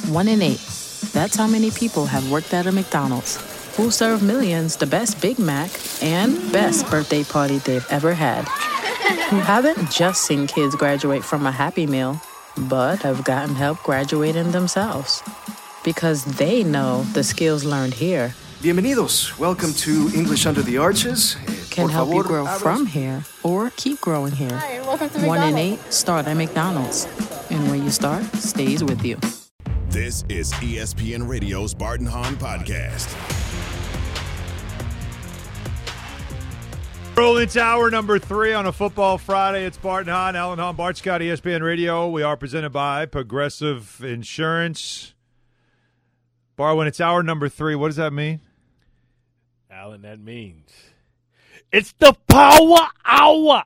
1 in 8. That's how many people have worked at a McDonald's, who serve millions the best Big Mac and best birthday party they've ever had. Who haven't just seen kids graduate from a Happy Meal, but have gotten help graduating themselves. Because they know the skills learned here Bienvenidos. Welcome to English Under the Arches. can help you grow from here or keep growing here. Hi, welcome to 1 in McDonald's. 8 start at McDonald's. And where you start stays with you. This is ESPN Radio's Bart and Hahn Podcast. It's hour number 3 on a football Friday. It's Bart and Hahn, Alan Hahn, Bart Scott, ESPN Radio. We are presented by Progressive Insurance. Bart, when it's hour number 3, what does that mean? Alan, that means it's the power hour.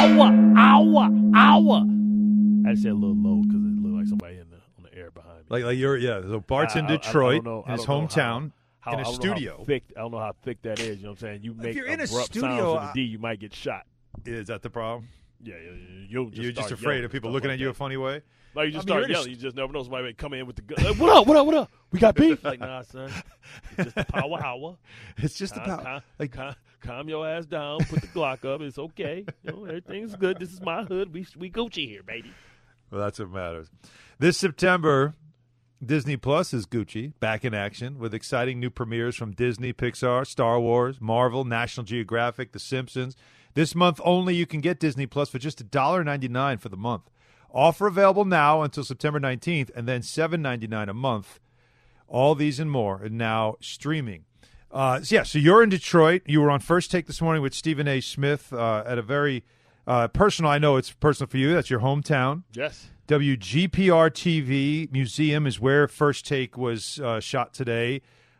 I said a little low because it looked like somebody on the air behind me. Like you're, yeah. So Bart's in Detroit, his hometown, in a I studio. don't know how thick that is. You know what I'm saying? You make you're in a abrupt studio, sounds in the D, you might get shot. Is that the problem? Yeah, you're just afraid of people looking at you a funny way? Like, you just start yelling. You just never know somebody may come in with the gun. Like, what up? We got beef? Like, nah, son. It's just the power hour. It's just the power. Calm your ass down. Put the Glock up. It's okay. You know, everything's good. This is my hood. We Gucci here, baby. Well, that's what matters. This September, Disney Plus is Gucci, back in action with exciting new premieres from Disney, Pixar, Star Wars, Marvel, National Geographic, The Simpsons. This month only, you can get Disney Plus for just $1.99 for the month. Offer available now until September 19th, and then $7.99 a month. All these and more are now streaming. So you're in Detroit. You were on First Take this morning with Stephen A. Smith at a very personal, I know it's personal for you, that's your hometown. Yes. WGPR TV Museum is where First Take was shot today,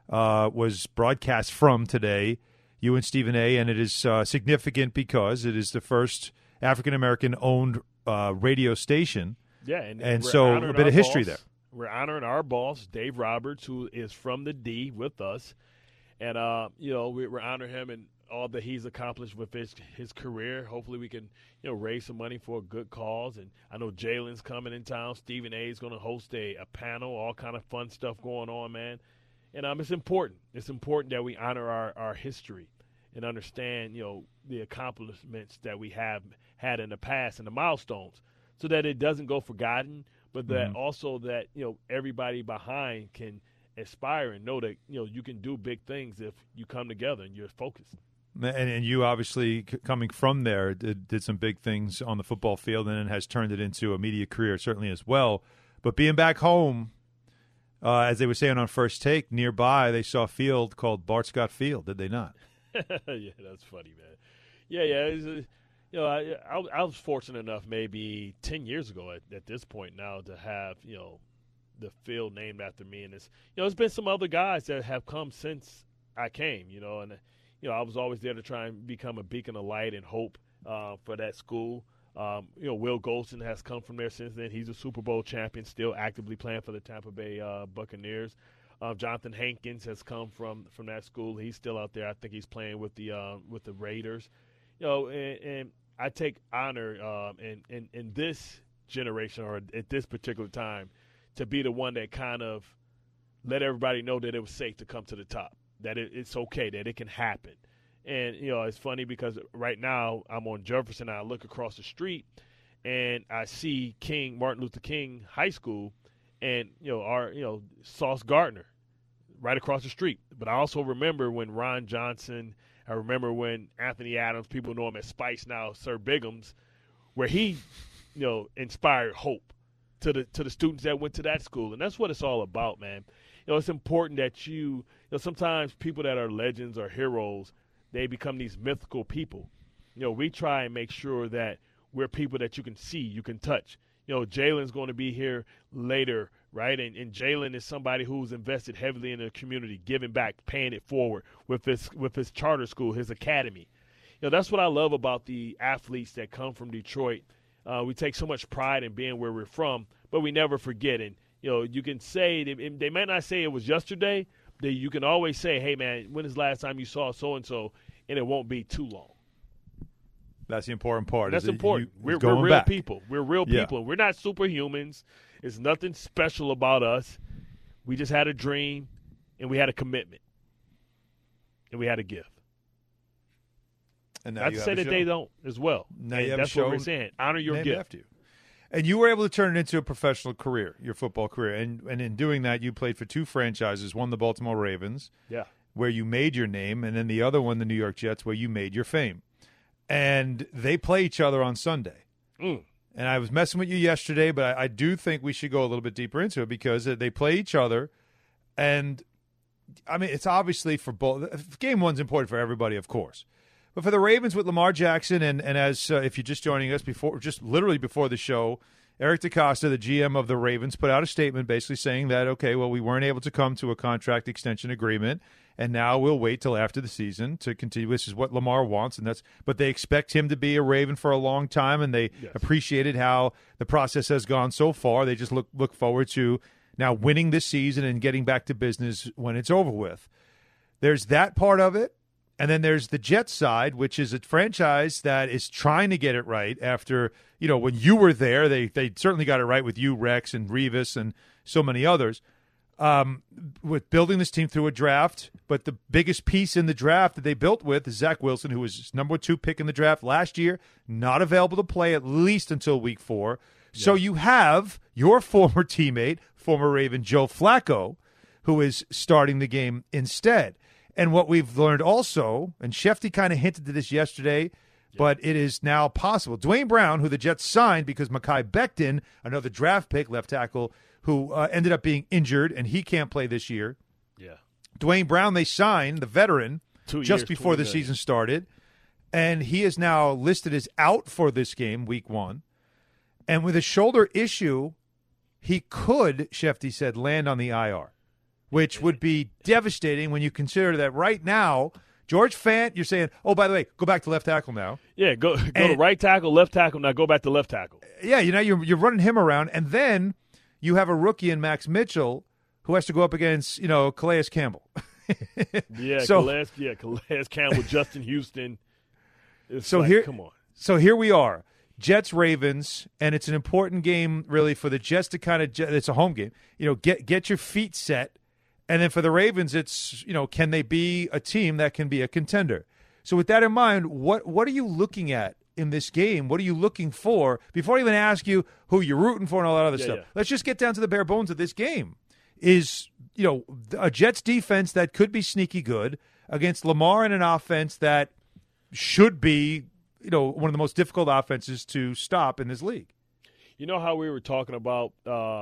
was broadcast from today, you and Stephen A., and it is significant because it is the first African-American owned radio station. Yeah, and so a bit of history there. We're honoring our boss, Dave Roberts, who is from the D with us. And, we're honoring him and all that he's accomplished with his career. Hopefully we can, raise some money for a good cause. And I know Jalen's coming in town. Stephen A. is going to host a panel, all kind of fun stuff going on, man. And it's important. It's important that we honor our history and understand, the accomplishments that we have had in the past and the milestones so that it doesn't go forgotten, but that also that, everybody behind can aspire and know that, you can do big things if you come together and you're focused. And you obviously, coming from there, did some big things on the football field and has turned it into a media career certainly as well. But being back home, as they were saying on First Take, nearby they saw a field called Bart Scott Field, did they not? Yeah, that's funny, man. Yeah. I was fortunate enough maybe 10 years ago at this point now to have, the field named after me. And it's, there's been some other guys that have come since I came, and, I was always there to try and become a beacon of light and hope for that school. Will Golston has come from there since then. He's a Super Bowl champion, still actively playing for the Tampa Bay Buccaneers. Jonathan Hankins has come from that school. He's still out there. I think he's playing with the Raiders. And I take honor in this generation or at this particular time to be the one that kind of let everybody know that it was safe to come to the top, that it's okay, that it can happen. And, it's funny because right now I'm on Jefferson and I look across the street and I see Martin Luther King High School and, Sauce Gardner right across the street. But I also remember when Ron Johnson, I remember when Anthony Adams, people know him as Spice now, Sir Bigham's, where he, inspired hope to the students that went to that school. And that's what it's all about, man. It's important that sometimes people that are legends or heroes, they become these mythical people. We try and make sure that we're people that you can see, you can touch. Jalen's going to be here later, right? And Jalen is somebody who's invested heavily in the community, giving back, paying it forward with his charter school, his academy. That's what I love about the athletes that come from Detroit. We take so much pride in being where we're from, but we never forget. And, you can say, they might not say it was yesterday, you can always say, hey, man, when is the last time you saw so-and-so, and it won't be too long. That's the important part. That's important. We're real people. We're real people. We're not superhumans. It's nothing special about us. We just had a dream, and we had a commitment, and we had a gift. And now Not you to have say a that show. they don't as well. Now And you have a that's what show we're saying. Honor your named gift. after you. And you were able to turn it into a professional career, your football career. And in doing that, you played for 2 franchises, one the Baltimore Ravens, Yeah. where you made your name, and then the other one, the New York Jets, where you made your fame. And they play each other on Sunday. Mm. And I was messing with you yesterday, but I do think we should go a little bit deeper into it because they play each other. And, I mean, it's obviously for both. Game one's important for everybody, of course. But for the Ravens with Lamar Jackson, and as if you're just joining us just literally before the show, Eric DeCosta, the GM of the Ravens, put out a statement basically saying that, okay, well, we weren't able to come to a contract extension agreement, and now we'll wait till after the season to continue. This is what Lamar wants, but they expect him to be a Raven for a long time, and they appreciated how the process has gone so far. They just look forward to now winning this season and getting back to business when it's over with. There's that part of it. And then there's the Jets side, which is a franchise that is trying to get it right after, when you were there, they certainly got it right with you, Rex, and Revis, and so many others, with building this team through a draft. But the biggest piece in the draft that they built with is Zach Wilson, who was number 2 pick in the draft last year, not available to play at least until week 4. Yeah. So you have your former teammate, former Raven Joe Flacco, who is starting the game instead. And what we've learned also, and Shefty kind of hinted to this yesterday, but it is now possible. Dwayne Brown, who the Jets signed because Mekhi Becton, another draft pick, left tackle, who ended up being injured, and he can't play this year. Yeah. Dwayne Brown, they signed, the veteran, 2 years, just before the season started, and he is now listed as out for this game, week 1. And with a shoulder issue, he could, Shefty said, land on the IR. Which would be devastating when you consider that right now, George Fant, you're saying, oh, by the way, go back to left tackle now. Yeah, go to right tackle, left tackle, now go back to left tackle. Yeah, you're running him around, and then you have a rookie in Max Mitchell who has to go up against, Calais Campbell. Yeah, Calais Campbell, Justin Houston. Come on. So here we are. Jets-Ravens, and it's an important game, really, for the Jets to kind of – it's a home game. Get your feet set. And then for the Ravens, it's, can they be a team that can be a contender? So with that in mind, what are you looking at in this game? What are you looking for? Before I even ask you who you're rooting for and all that other stuff, let's just get down to the bare bones of this game. Is, a Jets defense that could be sneaky good against Lamar and an offense that should be, one of the most difficult offenses to stop in this league. You know how we were talking about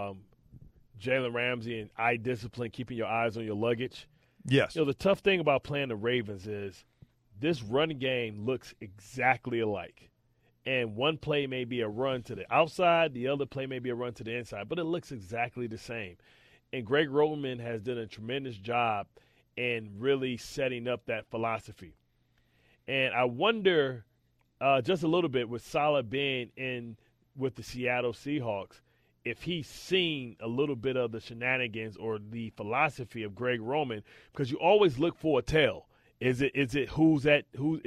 Jalen Ramsey and eye discipline, keeping your eyes on your luggage? Yes. The tough thing about playing the Ravens is this running game looks exactly alike. And one play may be a run to the outside, the other play may be a run to the inside, but it looks exactly the same. And Greg Roman has done a tremendous job in really setting up that philosophy. And I wonder just a little bit with Saleh being in with the Seattle Seahawks, if he's seen a little bit of the shenanigans or the philosophy of Greg Roman, because you always look for a tell. Is it who's at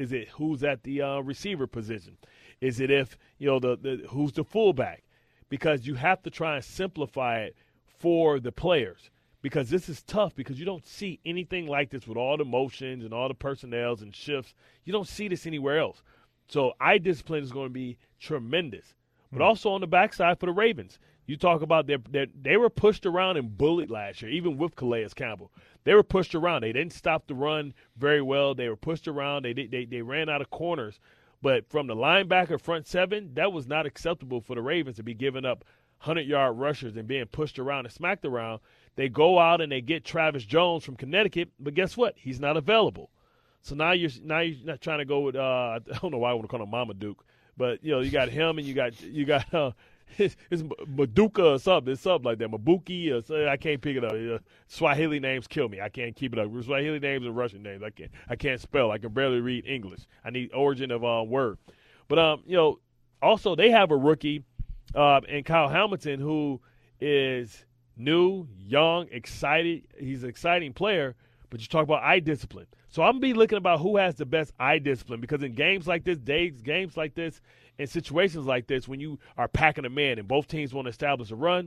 the receiver position? Is it if the who's the fullback? Because you have to try and simplify it for the players, because this is tough because you don't see anything like this with all the motions and all the personnels and shifts. You don't see this anywhere else. So eye discipline is going to be tremendous. But also on the backside for the Ravens, you talk about they were pushed around and bullied last year, even with Calais Campbell. They were pushed around. They didn't stop the run very well. They were pushed around. They ran out of corners. But from the linebacker front seven, that was not acceptable for the Ravens to be giving up 100-yard rushers and being pushed around and smacked around. They go out and they get Travis Jones from Connecticut, but guess what? He's not available. So now you're not trying to go with I don't know why I want to call him Mama Duke, but you got him and you got it's Maduka or something. It's something like that. Mabuki or I can't pick it up. Swahili names kill me. I can't keep it up. Swahili names and Russian names. I can't spell. I can barely read English. I need origin of word. But also they have a rookie and Kyle Hamilton who is new, young, excited. He's an exciting player. But you talk about eye discipline. So I'm going to be looking about who has the best eye discipline, because in games like this, in situations like this, when you are packing a man and both teams want to establish a run,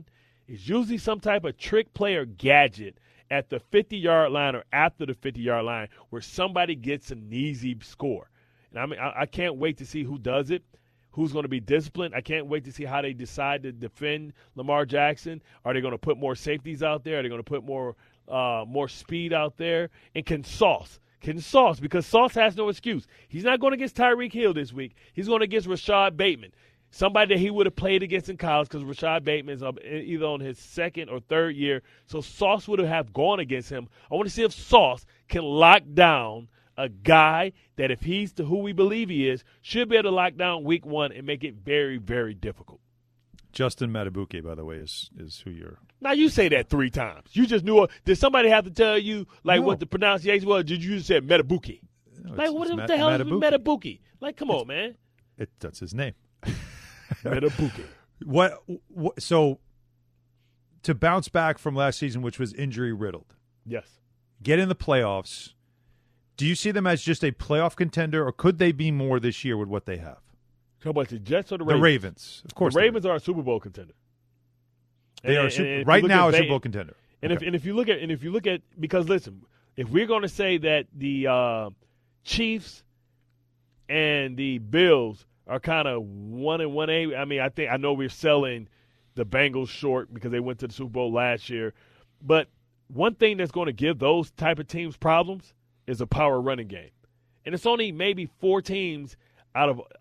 It's usually some type of trick play or gadget at the 50-yard line or after the 50-yard line where somebody gets an easy score. And I mean, I can't wait to see who does it, who's going to be disciplined. I can't wait to see how they decide to defend Lamar Jackson. Are they going to put more safeties out there? Are they going to put more speed out there? And can Sauce, because Sauce has no excuse. He's not going against Tyreek Hill this week. He's going against Rashad Bateman, somebody that he would have played against in college because Rashad Bateman is either on his second or third year. So Sauce would have gone against him. I want to see if Sauce can lock down a guy that, if he's who we believe he is, should be able to lock down week one and make it very, very difficult. Justin Matabuke, by the way, is who you're. Now, you say that 3 times. You just knew it. Did somebody have to tell you, like, what the pronunciation was? Did you just say Matabuke? No, like, what the hell is Matabuke? Like, come on, man. That's his name. Matabuke. What? So, to bounce back from last season, which was injury-riddled. Yes. Get in the playoffs. Do you see them as just a playoff contender, or could they be more this year with what they have? How about the Jets or the Ravens? The Ravens, of course. The Ravens are a Super Bowl contender. They are right now a Super Bowl contender. And if you look at because listen, if we're going to say that the Chiefs and the Bills are kind of 1-1A, I mean, I know we're selling the Bengals short because they went to the Super Bowl last year, but one thing that's going to give those type of teams problems is a power running game, and it's only maybe 4 teams out of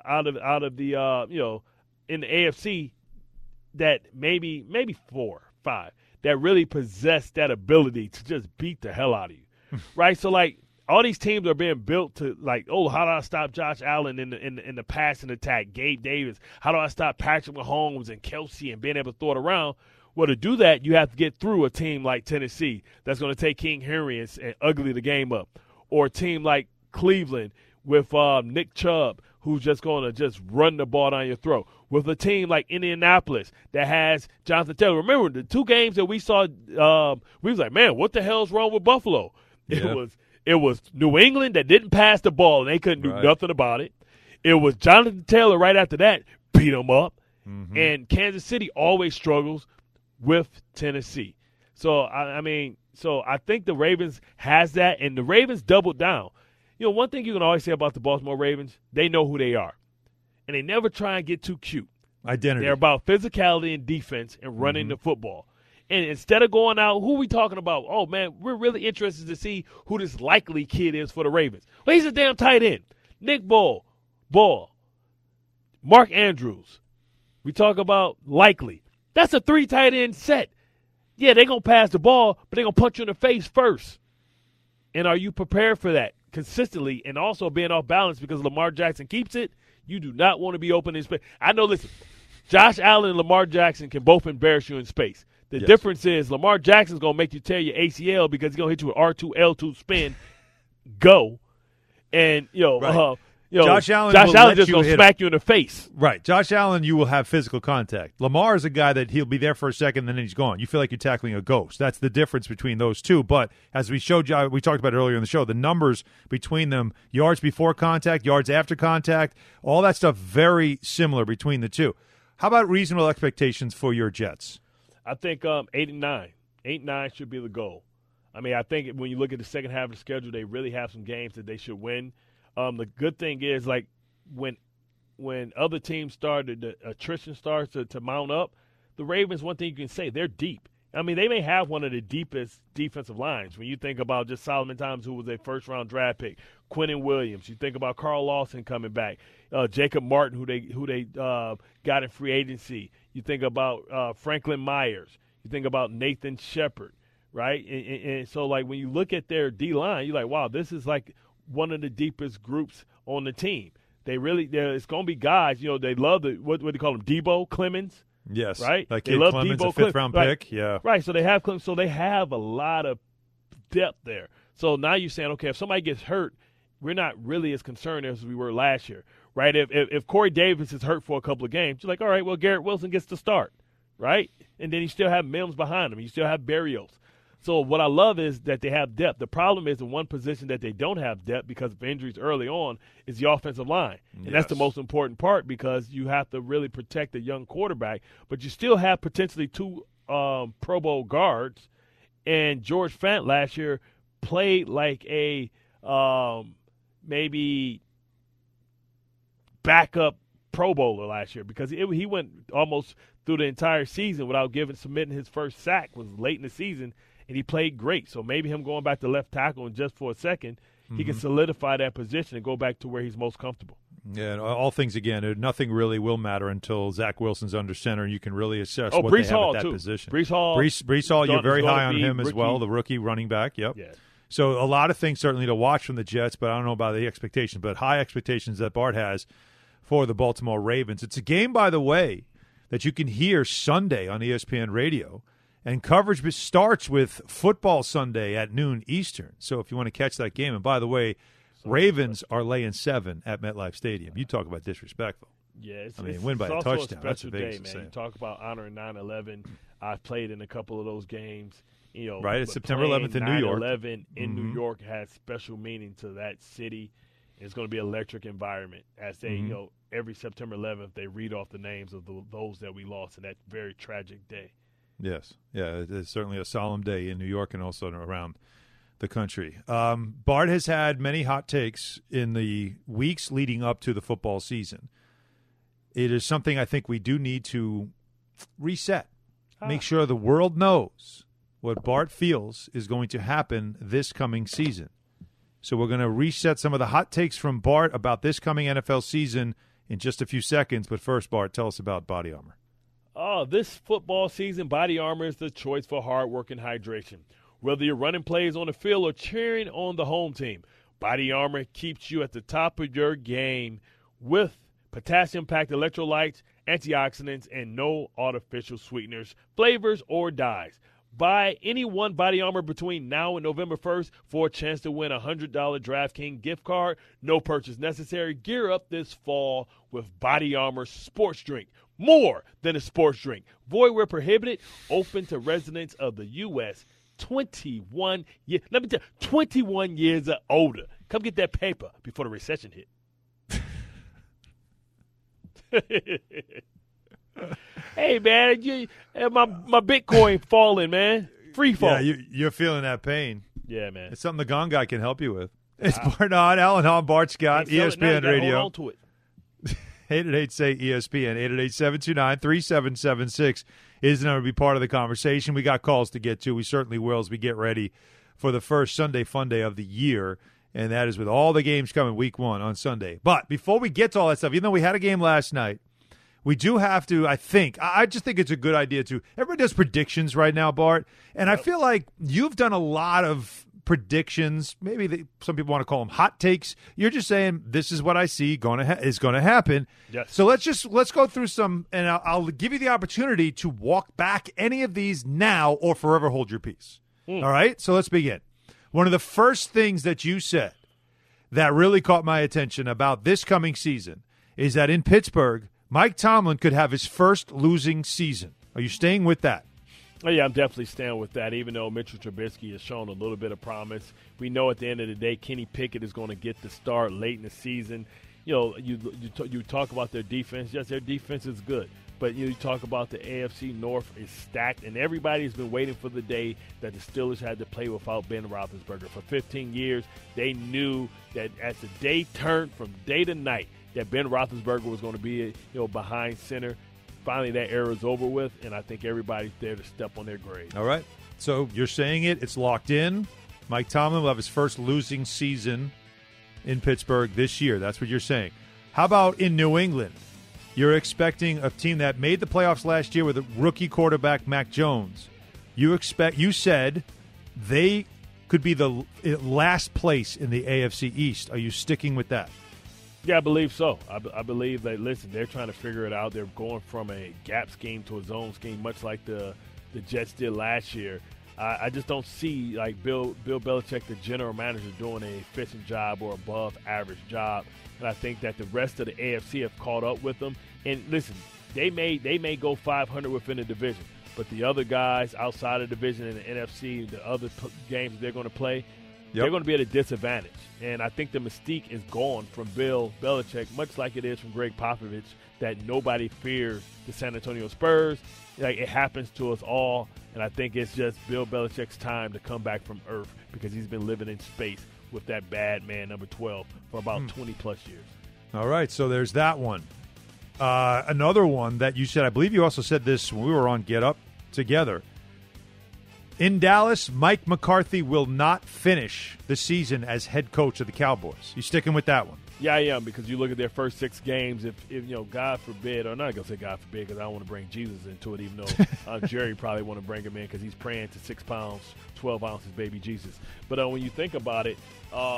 the in the AFC that maybe 4, 5 that really possess that ability to just beat the hell out of you, right? So like all these teams are being built to like, oh, how do I stop Josh Allen in the passing attack? Gabe Davis, how do I stop Patrick Mahomes and Kelsey and being able to throw it around? Well, to do that, you have to get through a team like Tennessee that's going to take King Henry and ugly the game up, or a team like Cleveland with Nick Chubb, who's just going to just run the ball down your throat. With a team like Indianapolis that has Jonathan Taylor. Remember, the 2 games that we saw, we was like, man, what the hell's wrong with Buffalo? Yeah. It was New England that didn't pass the ball, and they couldn't do nothing about it. It was Jonathan Taylor right after that, beat him up. Mm-hmm. And Kansas City always struggles with Tennessee. So, I think the Ravens has that, and the Ravens doubled down. You know, one thing you can always say about the Baltimore Ravens, they know who they are. And they never try and get too cute. Identity. They're about physicality and defense and running the football. And instead of going out, who are we talking about? Oh, man, we're really interested to see who this likely kid is for the Ravens. Well, he's a damn tight end. Nick Ball, Mark Andrews. We talk about likely. That's a 3 tight end set. Yeah, they're going to pass the ball, but they're going to punch you in the face first. And are you prepared for that consistently and also being off balance because Lamar Jackson keeps it? You do not want to be open in space. I know, listen, Josh Allen and Lamar Jackson can both embarrass you in space. The difference is Lamar Jackson's going to make you tear your ACL because he's going to hit you with R2, L2 spin, go. And, Josh Allen just going to smack you in the face. Right. Josh Allen, you will have physical contact. Lamar is a guy that he'll be there for a second, then he's gone. You feel like you're tackling a ghost. That's the difference between those two. But as we showed you, we talked about earlier in the show, the numbers between them, yards before contact, yards after contact, all that stuff very similar between the two. How about reasonable expectations for your Jets? I think 8-9. 8-9 should be the goal. I mean, I think when you look at the second half of the schedule, they really have some games that they should win. The good thing is, like, when other teams started, the attrition starts to mount up, the Ravens, one thing you can say, they're deep. I mean, they may have one of the deepest defensive lines. When you think about just Solomon Thomas, who was a first-round draft pick, Quinnen Williams, you think about Carl Lawson coming back, Jacob Martin, who they got in free agency. You think about Franklin Myers. You think about Nathan Shepard, right? And so, like, when you look at their D-line, you're like, wow, this is like one of the deepest groups on the team. It's going to be guys, they love what do you call them, Debo Clemens? Yes. Right? Like they love Clemens, Debo a fifth-round pick. Yeah. Right, so they have Clemens. So they have a lot of depth there. So now you're saying, okay, if somebody gets hurt, we're not really as concerned as we were last year, right? If Corey Davis is hurt for a couple of games, you're like, all right, well, Garrett Wilson gets to start, right? And then you still have Mims behind him. You still have Berrios. So what I love is that they have depth. The problem is the one position that they don't have depth because of injuries early on is the offensive line. And that's the most important part because you have to really protect the young quarterback. But you still have potentially 2 Pro Bowl guards, and George Fant last year played like a maybe backup Pro Bowler last year because he went almost through the entire season without submitting his first sack. Was late in the season, and he played great. So maybe him going back to left tackle and just for a second, he can solidify that position and go back to where he's most comfortable. Yeah, and all things again, nothing really will matter until Zach Wilson's under center, and you can really assess what Brees they have Hall at that too. position. Brees Hall, you're very high on him rookie. as well, the rookie running back. Yep. Yeah. So a lot of things certainly to watch from the Jets, but I don't know about the expectations, but high expectations that Bart has for the Baltimore Ravens. It's a game, by the way, that you can hear Sunday on ESPN Radio, and coverage starts with Football Sunday at noon Eastern. So if you want to catch that game, and by the way, Ravens are laying 7 at MetLife Stadium. You talk about disrespectful. Yeah, win by a also touchdown. That's a what special Vegas day, is man. saying. You talk about honoring 9/11. I've played in a couple of those games. Right, it's September 11th in New York. 9/11 in New York has special meaning to that city. It's going to be an electric environment as they, every September 11th they read off the names of those that we lost in that very tragic day. Yes, yeah, it's certainly a solemn day in New York and also around the country. Bart has had many hot takes in the weeks leading up to the football season. It is something I think we do need to reset. Make sure the world knows what Bart feels is going to happen this coming season. So we're going to reset some of the hot takes from Bart about this coming NFL season in just a few seconds. But first, Bart, tell us about Body Armor. This football season, Body Armor is the choice for hard work and hydration. Whether you're running plays on the field or cheering on the home team, Body Armor keeps you at the top of your game with potassium-packed electrolytes, antioxidants, and no artificial sweeteners, flavors, or dyes. Buy any one Body Armor between now and November 1st for a chance to win a $100 DraftKings gift card. No purchase necessary. Gear up this fall with Body Armor Sports Drink. More than a sports drink. Void where prohibited. Open to residents of the U.S. 21 years. Let me tell you, 21 years or older. Come get that paper before the recession hit. Hey, man, my Bitcoin falling, man. Free fall. Yeah, you're feeling that pain. Yeah, man. It's something the Gong Guy can help you with. It's Barnard, Alan Hahn, Bart Scott, ESPN Radio. Hold on to it. 888-SAY-ESPN, 888-729-3776 is the number to be part of the conversation. We got calls to get to. We certainly will as we get ready for the first Sunday Fun Day of the year, and that is with all the games coming week 1 on Sunday. But before we get to all that stuff, even though we had a game last night, we do have to, I just think it's a good idea to, everybody does predictions right now, Bart, and I feel like you've done a lot of predictions. Maybe some people want to call them hot takes. You're just saying this is what I see is going to happen. Yes. So let's go through some, and I'll give you the opportunity to walk back any of these now or forever hold your peace. All right? So let's begin. One of the first things that you said that really caught my attention about this coming season is that in Pittsburgh, Mike Tomlin could have his first losing season. Are you staying with that? Oh, yeah, I'm definitely staying with that, even though Mitchell Trubisky has shown a little bit of promise. We know at the end of the day Kenny Pickett is going to get the start late in the season. You know, you talk about their defense. Yes, their defense is good. But you talk about the AFC North is stacked, and everybody's been waiting for the day that the Steelers had to play without Ben Roethlisberger. For 15 years, they knew that as the day turned from day to night, that Ben Roethlisberger was going to be behind center. Finally, that era is over with, and I think everybody's there to step on their grave. All right. So you're saying it's locked in. Mike Tomlin will have his first losing season in Pittsburgh this year. That's what you're saying. How about in New England? You're expecting a team that made the playoffs last year with a rookie quarterback, Mac Jones. You said they could be the last place in the AFC East. Are you sticking with that? Yeah, I believe so. I believe that, listen, they're trying to figure it out. They're going from a gap scheme to a zone scheme, much like the Jets did last year. I just don't see, like, Bill Belichick, the general manager, doing a efficient job or above average job. And I think that the rest of the AFC have caught up with them. And, listen, they may go 500 within the division, but the other guys outside of the division in the NFC, the other games they're going to play, they're going to be at a disadvantage. And I think the mystique is gone from Bill Belichick, much like it is from Greg Popovich, that nobody fears the San Antonio Spurs. Like, it happens to us all, and I think it's just Bill Belichick's time to come back from earth because he's been living in space with that bad man, number 12, for about 20-plus years. All right, so there's that one. Another one that you said, I believe you also said this when we were on Get Up together. In Dallas, Mike McCarthy will not finish the season as head coach of the Cowboys. You sticking with that one? Yeah, I am, because you look at their first 6 games, if God forbid, or I'm not going to say God forbid because I don't want to bring Jesus into it, even though Jerry probably want to bring him in because he's praying to 6 pounds, 12 ounces, baby Jesus. But when you think about it,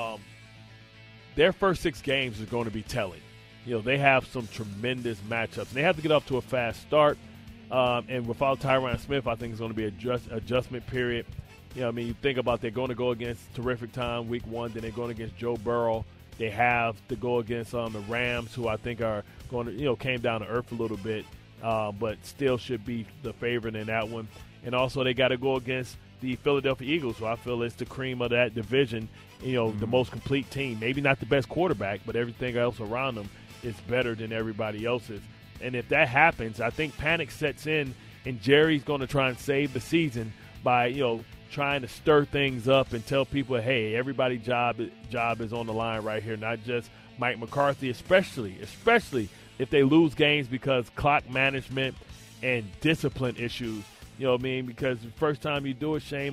their first 6 games is going to be telling. They have some tremendous matchups. And they have to get off to a fast start. And without Tyron Smith, I think it's going to be an adjustment period. You think about they're going to go against Terrific Time week 1, then they're going against Joe Burrow. They have to go against the Rams, who I think are going to, came down to earth a little bit, but still should be the favorite in that one. And also they got to go against the Philadelphia Eagles, who I feel is the cream of that division, the most complete team. Maybe not the best quarterback, but everything else around them is better than everybody else's. And if that happens, I think panic sets in, and Jerry's going to try and save the season by, trying to stir things up and tell people, hey, everybody's job is on the line right here, not just Mike McCarthy, especially if they lose games because clock management and discipline issues. Because the first time you do it, shame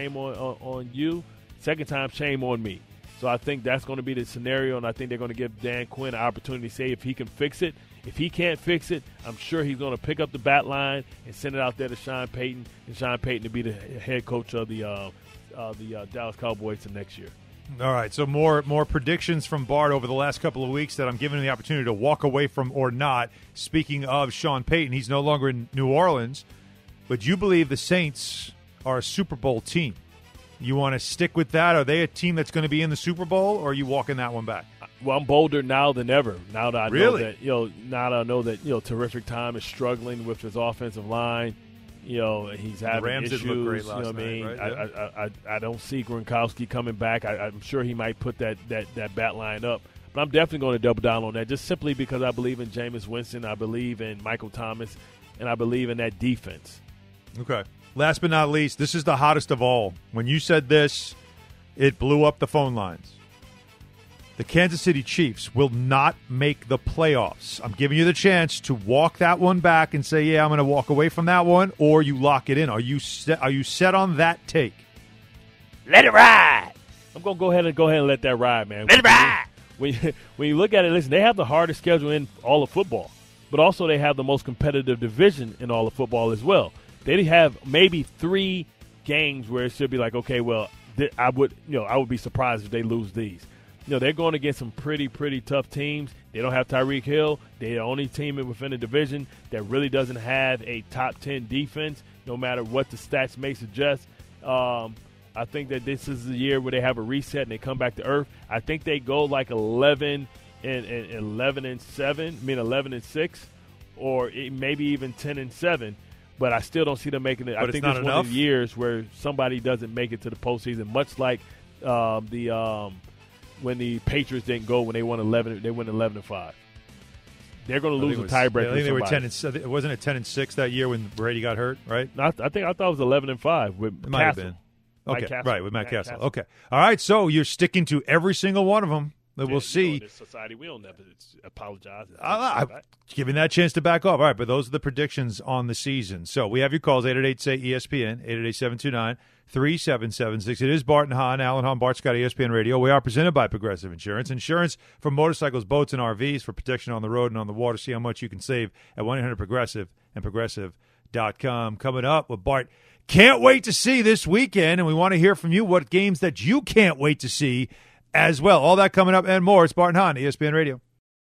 on you. Second time, shame on me. So I think that's going to be the scenario, and I think they're going to give Dan Quinn an opportunity to say if he can fix it. If he can't fix it, I'm sure he's going to pick up the bat line and send it out there to Sean Payton, and Sean Payton to be the head coach of the Dallas Cowboys the next year. All right, so more predictions from Bart over the last couple of weeks that I'm giving him the opportunity to walk away from or not. Speaking of Sean Payton, he's no longer in New Orleans, but you believe the Saints are a Super Bowl team. You want to stick with that? Are they a team that's going to be in the Super Bowl, or are you walking that one back? Well, I'm bolder now than ever. Now that I really? know that Terrific Time is struggling with his offensive line. He's having Rams issues. Didn't look great last night, right? I don't see Gronkowski coming back. I'm sure he might put that bat line up. But I'm definitely going to double down on that, just simply because I believe in Jameis Winston, I believe in Michael Thomas, and I believe in that defense. Okay. Last but not least, this is the hottest of all. When you said this, it blew up the phone lines. The Kansas City Chiefs will not make the playoffs. I'm giving you the chance to walk that one back and say, yeah, I'm going to walk away from that one, or you lock it in. Are you set on that take? Let it ride. I'm going to go ahead and let that ride, man. Let it ride. When you look at it, listen, they have the hardest schedule in all of football, but also they have the most competitive division in all of football as well. They have maybe 3 games where it should be like, okay, well, I would be surprised if they lose these. They're going against some pretty tough teams. They don't have Tyreek Hill. They're the only team within the division that really doesn't have a top 10 defense, no matter what the stats may suggest. I think that this is the year where they have a reset and they come back to earth. I think they go like 11 and 6, or maybe even 10 and 7. But I still don't see them making it. But I think it's one of the years where somebody doesn't make it to the postseason, much like when the Patriots didn't go when they won 11. They went 11-5. They're going to lose a tiebreaker. I think they were 10 and wasn't it 10-6 that year when Brady got hurt, right? I thought it was 11-5 with it might Castle. Have been. Okay, right, with Matt Castle. Okay, all right. So you're sticking to every single one of them. We'll see. In this society, we don't never apologize. I'm giving that chance to back off. All right, but those are the predictions on the season. So we have your calls, 888-SAY-ESPN, 888-729-3776. It is Bart and Hahn, Alan Hahn, Bart Scott, ESPN Radio. We are presented by Progressive Insurance. Insurance for motorcycles, boats, and RVs for protection on the road and on the water. See how much you can save at 1-800-PROGRESSIVE and Progressive.com. Coming up with Bart. Can't wait to see this weekend, and we want to hear from you what games that you can't wait to see as well. All that coming up and more. It's Bart and Hahn, ESPN Radio.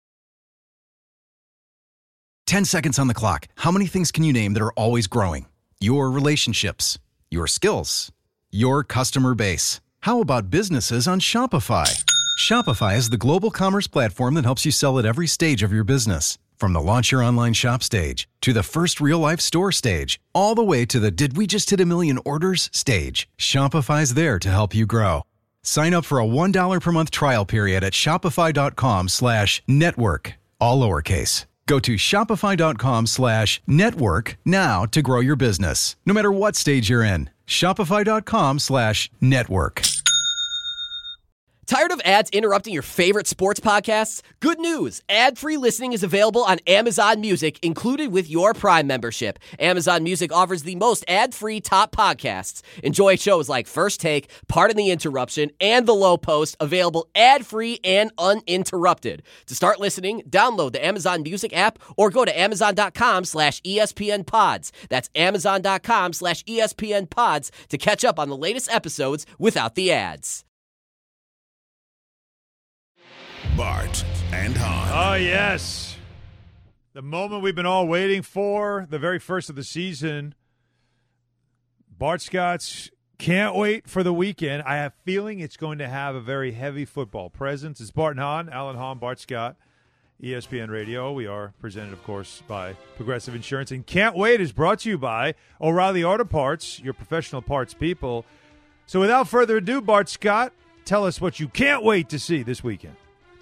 10 seconds on the clock. How many things can you name that are always growing? Your relationships, your skills, your customer base. How about businesses on Shopify? Shopify is the global commerce platform that helps you sell at every stage of your business. From the launch your online shop stage to the first real-life store stage, all the way to the did we just hit 1 million orders stage. Shopify's there to help you grow. Sign up for a $1 per month trial period at shopify.com/network, all lowercase. Go to shopify.com/network now to grow your business, no matter what stage you're in. Shopify.com/network. Tired of ads interrupting your favorite sports podcasts? Good news! Ad-free listening is available on Amazon Music, included with your Prime membership. Amazon Music offers the most ad-free top podcasts. Enjoy shows like First Take, Pardon the Interruption, and The Low Post, available ad-free and uninterrupted. To start listening, download the Amazon Music app or go to amazon.com/ESPN Pods. That's amazon.com/ESPN Pods to catch up on the latest episodes without the ads. Bart and Hahn. Oh, yes. The moment we've been all waiting for, the very first of the season. Bart Scott's can't wait for the weekend. I have a feeling it's going to have a very heavy football presence. It's Bart and Hahn, Alan Hahn, Bart Scott, ESPN Radio. We are presented, of course, by Progressive Insurance. And Can't Wait is brought to you by O'Reilly Auto Parts, your professional parts people. So without further ado, Bart Scott, tell us what you can't wait to see this weekend.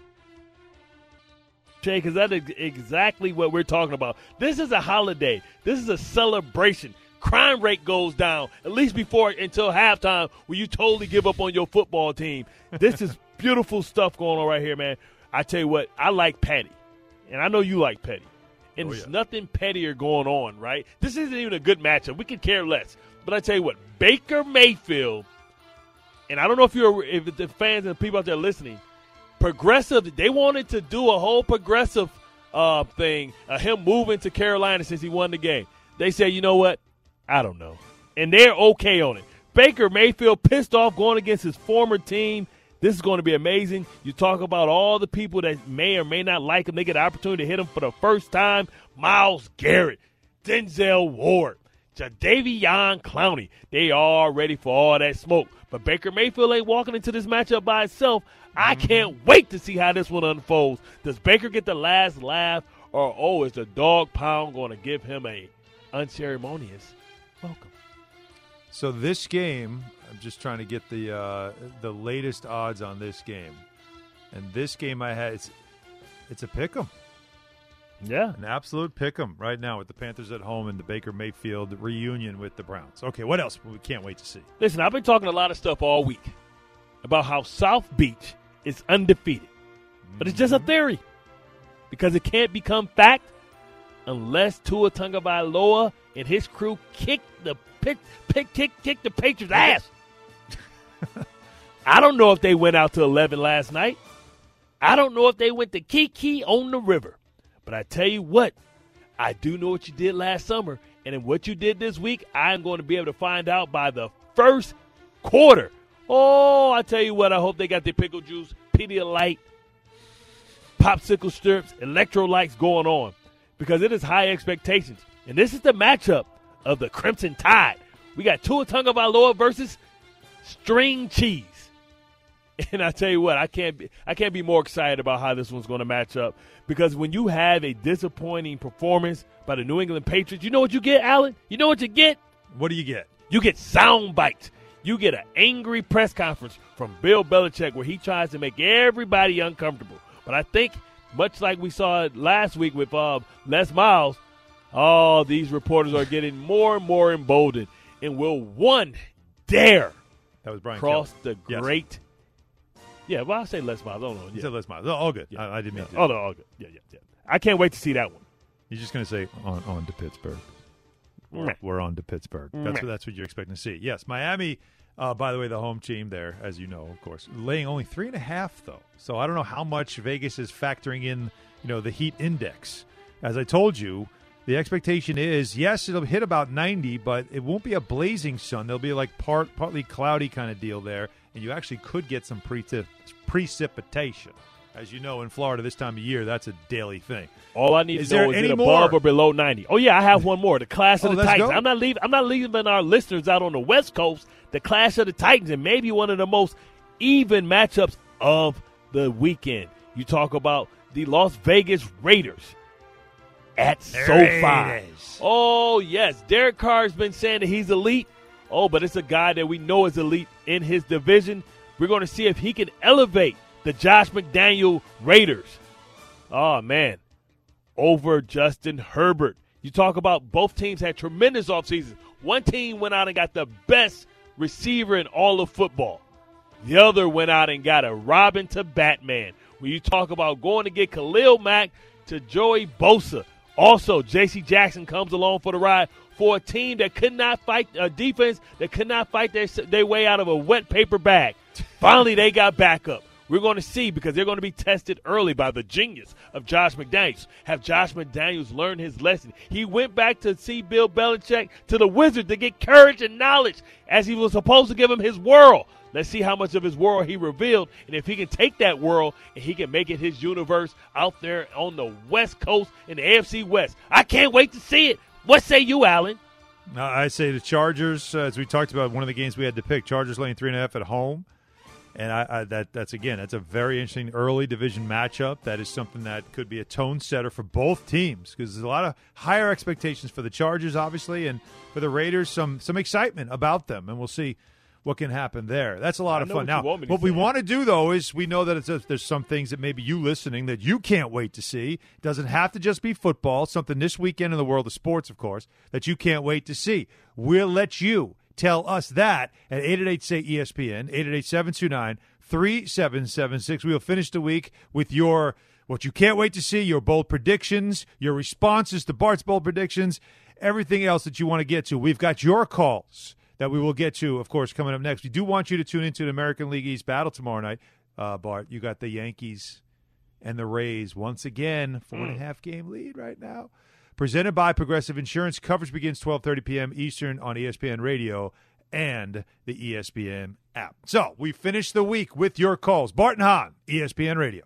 Jay, because that is exactly what we're talking about. This is a holiday. This is a celebration. Crime rate goes down, at least until halftime, where you totally give up on your football team. This is beautiful stuff going on right here, man. I tell you what, I like petty, and I know you like petty. And there's nothing pettier going on, right? This isn't even a good matchup. We could care less. But I tell you what, Baker Mayfield, and I don't know if the fans and the people out there listening, Progressive, they wanted to do a whole Progressive thing, him moving to Carolina since he won the game. They said, you know what? I don't know. And they're okay on it. Baker Mayfield pissed off going against his former team. This is going to be amazing. You talk about all the people that may or may not like him. They get an opportunity to hit him for the first time. Myles Garrett, Denzel Ward, Jadeveon Clowney. They are ready for all that smoke. But Baker Mayfield ain't walking into this matchup by himself. I can't wait to see how this one unfolds. Does Baker get the last laugh, or, is the dog pound going to give him a unceremonious welcome? So this game, I'm just trying to get the latest odds on this game. And this game I had, it's a pick'em. Yeah. An absolute pick'em right now with the Panthers at home and the Baker Mayfield reunion with the Browns. Okay, what else we can't wait to see? Listen, I've been talking a lot of stuff all week about how South Beach is undefeated. But it's just a theory because it can't become fact unless Tua Tagovailoa and his crew kick the Patriots' ass. I don't know if they went out to 11 last night. I don't know if they went to Kiki on the river. But I tell you what, I do know what you did last summer. And in what you did this week, I'm going to be able to find out by the first quarter. Oh, I tell you what, I hope they got their pickle juice, Pedialyte, popsicle strips, electrolytes going on because it is high expectations. And this is the matchup of the Crimson Tide. We got Tua Tagovailoa versus string cheese. And I tell you what, I can't be more excited about how this one's going to match up because when you have a disappointing performance by the New England Patriots, you know what you get, Alan? You know what you get? What do you get? You get sound bites. You get an angry press conference from Bill Belichick where he tries to make everybody uncomfortable. But I think, much like we saw it last week with Les Miles, all these reporters are getting more and more emboldened. And will one dare that was Brian cross Kelly. the great – Yeah, well, I say Les Miles. I don't know. You said Les Miles. Oh, all good. Yeah. I didn't mean to. Oh, no, all good. Yeah. I can't wait to see that one. You're just going to say on to Pittsburgh. We're on to Pittsburgh. That's what you're expecting to see. Yes, Miami, by the way, the home team there, as you know, of course, laying only 3.5, though. So I don't know how much Vegas is factoring in, the heat index. As I told you, the expectation is, yes, it'll hit about 90, but it won't be a blazing sun. There'll be like partly cloudy kind of deal there, and you actually could get some precipitation. As you know, in Florida this time of year, that's a daily thing. All I need to know is it above or below 90. Oh, yeah, I have one more. The Clash of the Titans. I'm not leaving our listeners out on the West Coast. The Clash of the Titans, and maybe one of the most even matchups of the weekend. You talk about the Las Vegas Raiders at SoFi. Oh, yes. Derek Carr's been saying that he's elite. Oh, but it's a guy that we know is elite in his division. We're going to see if he can elevate the Josh McDaniel Raiders. Oh, man. Over Justin Herbert. You talk about both teams had tremendous offseasons. One team went out and got the best receiver in all of football. The other went out and got a Robin to Batman. When you talk about going to get Khalil Mack to Joey Bosa. Also, J.C. Jackson comes along for the ride for a team that could not fight, a defense that could not fight their way out of a wet paper bag. Finally, they got back up. We're going to see, because they're going to be tested early by the genius of Josh McDaniels. Have Josh McDaniels learned his lesson? He went back to see Bill Belichick to the Wizards to get courage and knowledge as he was supposed to give him his world. Let's see how much of his world he revealed, and if he can take that world and he can make it his universe out there on the West Coast in the AFC West. I can't wait to see it. What say you, Alan? I say the Chargers, as we talked about, one of the games we had to pick, Chargers laying 3.5 at home. And that's a very interesting early division matchup. That is something that could be a tone setter for both teams, because there's a lot of higher expectations for the Chargers, obviously, and for the Raiders, some excitement about them, and we'll see what can happen there. That's a lot of fun. Now, what we want to do, though, is we know that there's some things that maybe you listening that you can't wait to see. It doesn't have to just be football, something this weekend in the world of sports, of course, that you can't wait to see. We'll let you tell us that at 888-SAY-ESPN, 888-729-3776. We'll finish the week with what you can't wait to see, your bold predictions, your responses to Bart's bold predictions, everything else that you want to get to. We've got your calls that we will get to, of course, coming up next. We do want you to tune into the American League East battle tomorrow night. Bart, you got the Yankees and the Rays once again, 4.5 game lead right now. Presented by Progressive Insurance. Coverage begins 12:30 p.m. Eastern on ESPN Radio and the ESPN app. So we finish the week with your calls. Bart and Hahn, ESPN Radio.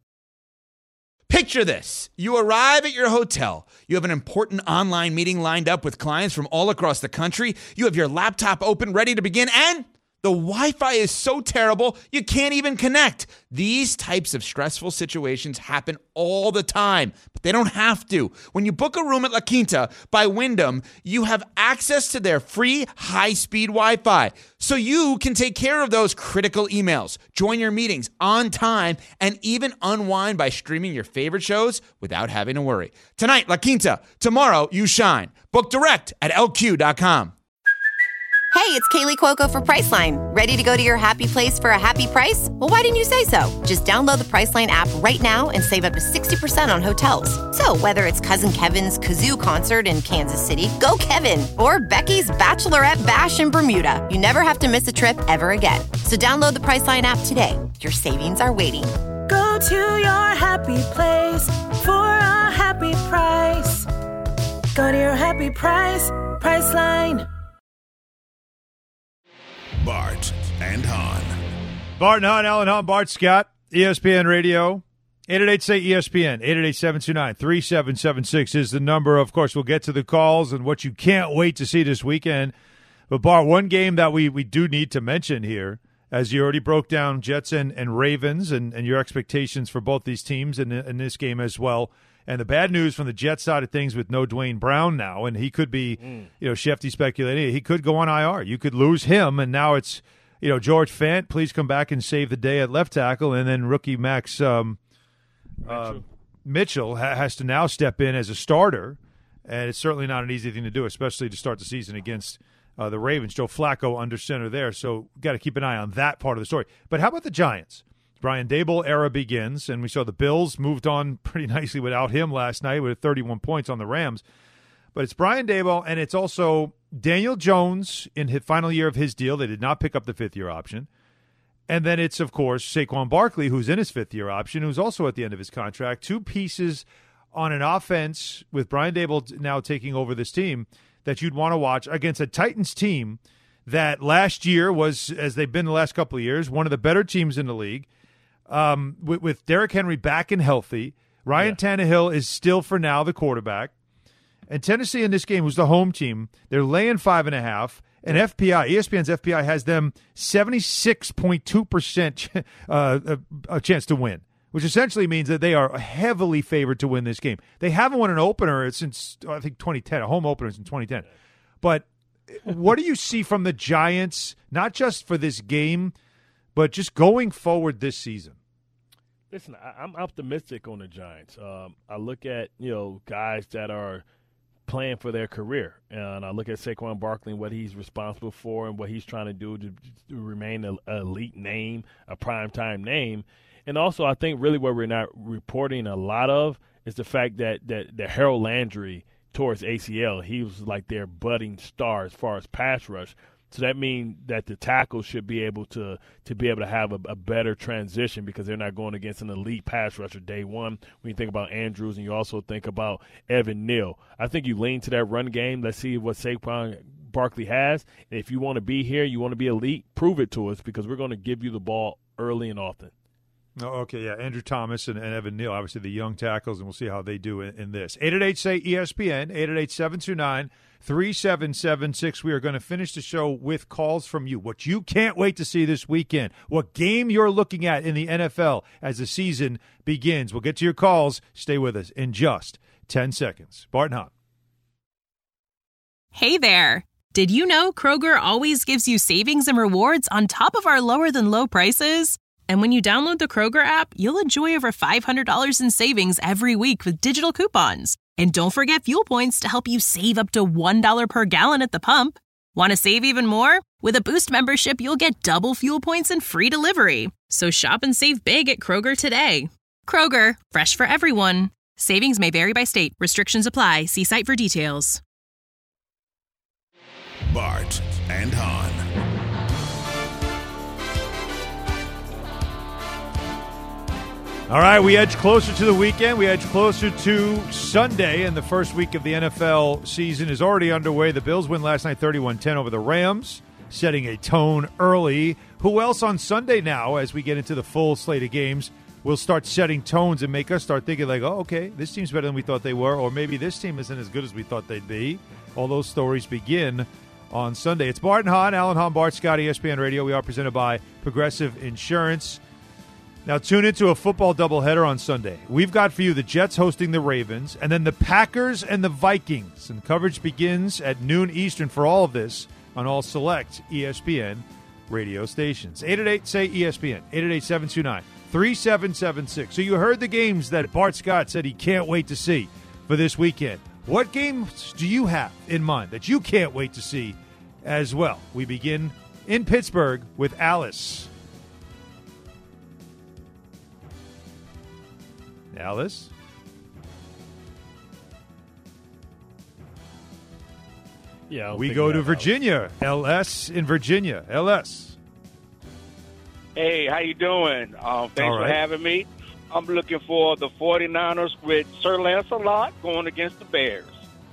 Picture this. You arrive at your hotel. You have an important online meeting lined up with clients from all across the country. You have your laptop open, ready to begin, and the Wi-Fi is so terrible, you can't even connect. These types of stressful situations happen all the time, but they don't have to. When you book a room at La Quinta by Wyndham, you have access to their free high-speed Wi-Fi, so you can take care of those critical emails, join your meetings on time, and even unwind by streaming your favorite shows without having to worry. Tonight, La Quinta. Tomorrow, you shine. Book direct at LQ.com. Hey, it's Kaylee Cuoco for Priceline. Ready to go to your happy place for a happy price? Well, why didn't you say so? Just download the Priceline app right now and save up to 60% on hotels. So whether it's Cousin Kevin's Kazoo Concert in Kansas City, go Kevin, or Becky's Bachelorette Bash in Bermuda, you never have to miss a trip ever again. So download the Priceline app today. Your savings are waiting. Go to your happy place for a happy price. Go to your happy price, Priceline. Bart and Hahn. Bart and Hahn, Alan Hahn, Bart Scott, ESPN Radio. 888-SAY-ESPN, 888-729-3776 is the number. Of course, we'll get to the calls and what you can't wait to see this weekend. But, Bart, one game that we do need to mention here, as you already broke down Jets and Ravens and your expectations for both these teams in this game as well. And the bad news from the Jets side of things with no Dwayne Brown now, and he could be, Shefty speculating, he could go on IR. You could lose him, and now it's, George Fant, please come back and save the day at left tackle, and then rookie Max Mitchell has to now step in as a starter, and it's certainly not an easy thing to do, especially to start the season against the Ravens. Joe Flacco under center there, so got to keep an eye on that part of the story. But how about the Giants? Brian Daboll era begins, and we saw the Bills moved on pretty nicely without him last night with 31 points on the Rams. But it's Brian Daboll, and it's also Daniel Jones in his final year of his deal. They did not pick up the fifth-year option. And then it's, of course, Saquon Barkley, who's in his fifth-year option, who's also at the end of his contract. Two pieces on an offense with Brian Daboll now taking over this team that you'd want to watch against a Titans team that last year was, as they've been the last couple of years, one of the better teams in the league. With Derrick Henry back and healthy, Ryan Tannehill is still for now the quarterback. And Tennessee in this game, who's the home team, they're laying 5.5. And ESPN's FPI has them 76.2% a chance to win, which essentially means that they are heavily favored to win this game. They haven't won an opener since, I think, 2010, a home opener since 2010. But what do you see from the Giants, not just for this game, but just going forward this season. Listen, I'm optimistic on the Giants. I look at, guys that are playing for their career, and I look at Saquon Barkley and what he's responsible for and what he's trying to do to remain an elite name, a primetime name. And also, I think really what we're not reporting a lot of is the fact that Harold Landry tore his ACL. He was like their budding star as far as pass rush. So that means that the tackles should be able to have a better transition because they're not going against an elite pass rusher day one. When you think about Andrews and you also think about Evan Neal, I think you lean to that run game. Let's see what Saquon Barkley has. And if you want to be here, you want to be elite, prove it to us because we're going to give you the ball early and often. Oh, okay, yeah. Andrew Thomas and Evan Neal, obviously the young tackles, and we'll see how they do in this. 888-SAY-ESPN, 888-729-3776. We are going to finish the show with calls from you. What you can't wait to see this weekend. What game you're looking at in the NFL as the season begins. We'll get to your calls. Stay with us in just 10 seconds. Bart and Hahn. Hey there. Did you know Kroger always gives you savings and rewards on top of our lower-than-low prices? And when you download the Kroger app, you'll enjoy over $500 in savings every week with digital coupons. And don't forget fuel points to help you save up to $1 per gallon at the pump. Want to save even more? With a Boost membership, you'll get double fuel points and free delivery. So shop and save big at Kroger today. Kroger, fresh for everyone. Savings may vary by state. Restrictions apply. See site for details. Bart and Hahn. All right, we edge closer to the weekend. We edge closer to Sunday, and the first week of the NFL season is already underway. The Bills win last night 31-10 over the Rams, setting a tone early. Who else on Sunday now, as we get into the full slate of games, will start setting tones and make us start thinking like, oh, okay, this team's better than we thought they were, or maybe this team isn't as good as we thought they'd be. All those stories begin on Sunday. It's Bart and Hahn, Alan Hahn, Bart Scott, ESPN Radio. We are presented by Progressive Insurance. Now tune into a football doubleheader on Sunday. We've got for you the Jets hosting the Ravens, and then the Packers and the Vikings. And coverage begins at noon Eastern for all of this on all select ESPN radio stations. 888-SAY-ESPN, 888-729-3776. So you heard the games that Bart Scott said he can't wait to see for this weekend. What games do you have in mind that you can't wait to see as well? We begin in Pittsburgh with Alice. Alice? Yeah, we go to Virginia. LS in Virginia. LS. Hey, how you doing? Thanks for having me. I'm looking for the 49ers with Sir Lancelot going against the Bears.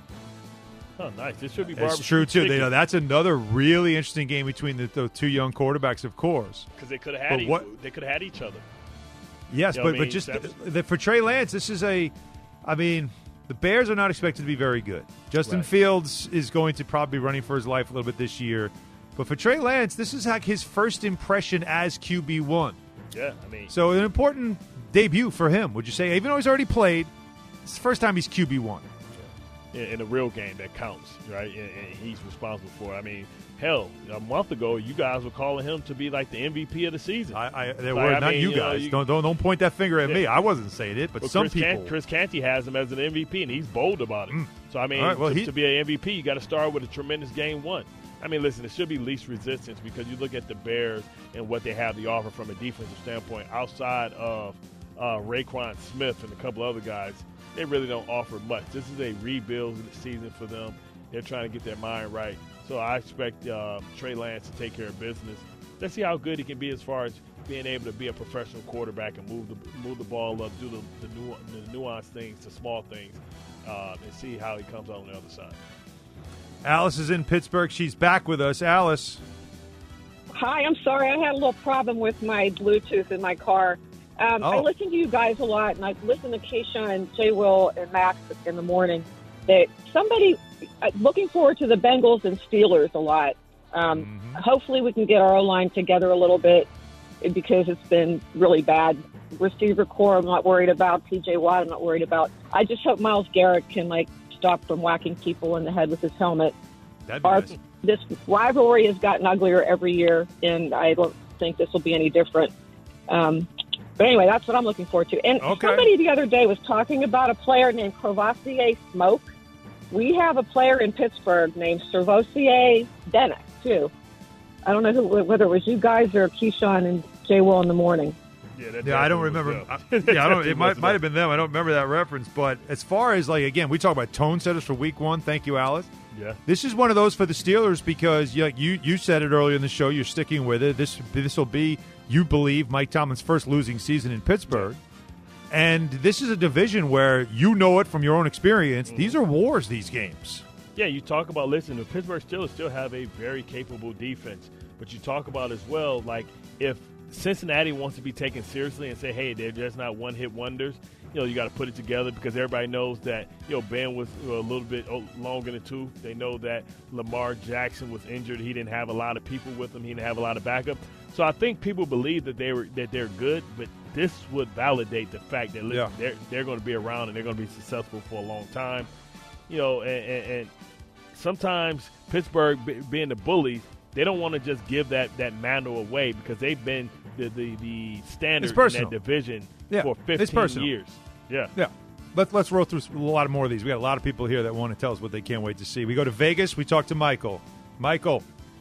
Oh, nice. This should be That's true, too. That's another really interesting game between the two young quarterbacks, of course. Because they could have had each other. Yes, but just for Trey Lance, this is the Bears are not expected to be very good. Justin Fields is going to probably be running for his life a little bit this year. But for Trey Lance, this is like his first impression as QB1. Yeah, So an important debut for him, would you say? Even though he's already played, it's the first time he's QB1. In a real game that counts, right? And he's responsible for it. Hell, a month ago, you guys were calling him to be like the MVP of the season. You guys. Don't point that finger at me. I wasn't saying it, but some people. Chris Canty has him as an MVP, and he's bold about it. So, to be an MVP, you got to start with a tremendous game one. Listen, it should be least resistance because you look at the Bears and what they have to offer from a defensive standpoint outside of Raekwon Smith and a couple other guys. They really don't offer much. This is a rebuild season for them. They're trying to get their mind right. So I expect Trey Lance to take care of business. Let's see how good he can be as far as being able to be a professional quarterback and move the ball up, do the nuanced things, the small things, and see how he comes out on the other side. Alice is in Pittsburgh. She's back with us. Alice. Hi, I'm sorry. I had a little problem with my Bluetooth in my car. I listen to you guys a lot, and I listen to Keyshawn and J. Will and Max in the morning. Looking forward to the Bengals and Steelers a lot. Hopefully we can get our O-line together a little bit because it's been really bad. Receiver core I'm not worried about. T.J. Watt I'm not worried about. I just hope Myles Garrett can stop from whacking people in the head with his helmet. That'd be nice. This rivalry has gotten uglier every year, and I think this will be any different. But anyway, that's what I'm looking forward to. And somebody the other day was talking about a player named Courvoisier Smoke. We have a player in Pittsburgh named Servoisier Dennis, too. I don't know whether it was you guys or Keyshawn and Jay Will in the morning. Yeah, I don't remember. It might have been them. I don't remember that reference. But as far as, like, again, we talk about tone setters for week one. Thank you, Alice. Yeah. This is one of those for the Steelers because you said it earlier in the show. You're sticking with it. This will be, you believe, Mike Tomlin's first losing season in Pittsburgh. And this is a division where you know it from your own experience. These are wars, these games. Yeah, you talk about, listen, the Pittsburgh Steelers still have a very capable defense. But you talk about as well, like, if Cincinnati wants to be taken seriously and say, hey, they're just not one-hit wonders, you got to put it together because everybody knows that, Ben was a little bit long in the tooth. They know that Lamar Jackson was injured. He didn't have a lot of people with him. He didn't have a lot of backup. So I think people believe that they're good, but this would validate the fact that they're going to be around and they're going to be successful for a long time. And sometimes Pittsburgh being the bullies, they don't want to just give that mantle away because they've been the standard in that division for 15 years. Yeah. Let's roll through a lot more of these. We got a lot of people here that want to tell us what they can't wait to see. We go to Vegas. We talk to Michael. Michael.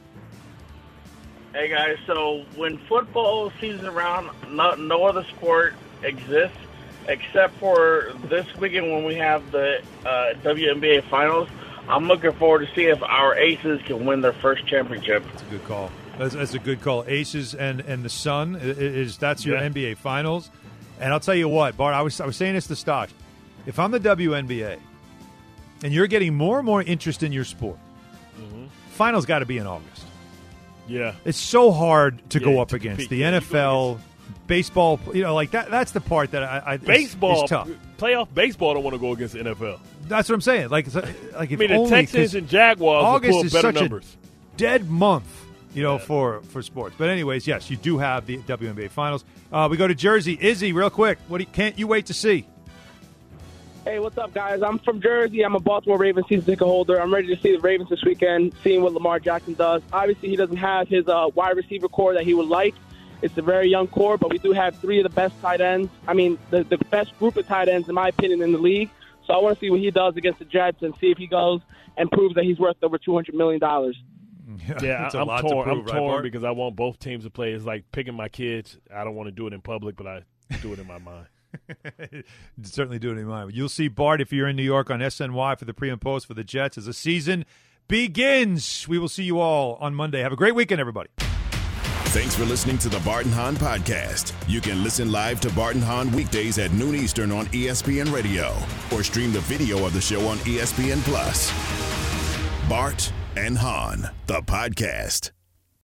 Hey, guys. So when football season around, no other sport exists except for this weekend when we have the WNBA Finals. I'm looking forward to see if our Aces can win their first championship. That's a good call. That's a good call. Aces and the Sun, that's your NBA Finals. And I'll tell you what, Bart, I was saying this to Stosh. If I'm the WNBA and you're getting more and more interest in your sport, Finals got to be in August. Yeah. It's so hard to go up against the NFL, baseball, like that. That's the part that baseball is tough. Playoff baseball don't want to go against the NFL. That's what I'm saying. Like if the Texans and Jaguars August will pull is better such numbers. A dead month, for sports. But anyways, yes, you do have the WNBA Finals. We go to Jersey. Izzy, real quick, can't you wait to see? Hey, what's up, guys? I'm from Jersey. I'm a Baltimore Ravens season ticket holder. I'm ready to see the Ravens this weekend, seeing what Lamar Jackson does. Obviously, he doesn't have his wide receiver core that he would like. It's a very young core, but we do have three of the best tight ends. I mean, the best group of tight ends, in my opinion, in the league. So I want to see what he does against the Jets and see if he goes and proves that he's worth over $200 million. Yeah, I'm torn because I want both teams to play. It's like picking my kids. I don't want to do it in public, but I do it in my mind. Certainly do it in your mind. You'll see Bart if you're in New York on SNY for the pre and post for the Jets as the season begins. We will see you all on Monday. Have a great weekend, everybody. Thanks for listening to the Bart and Hahn Podcast. You can listen live to Bart and Hahn weekdays at noon Eastern on ESPN Radio or stream the video of the show on ESPN+. Bart and Hahn, the podcast.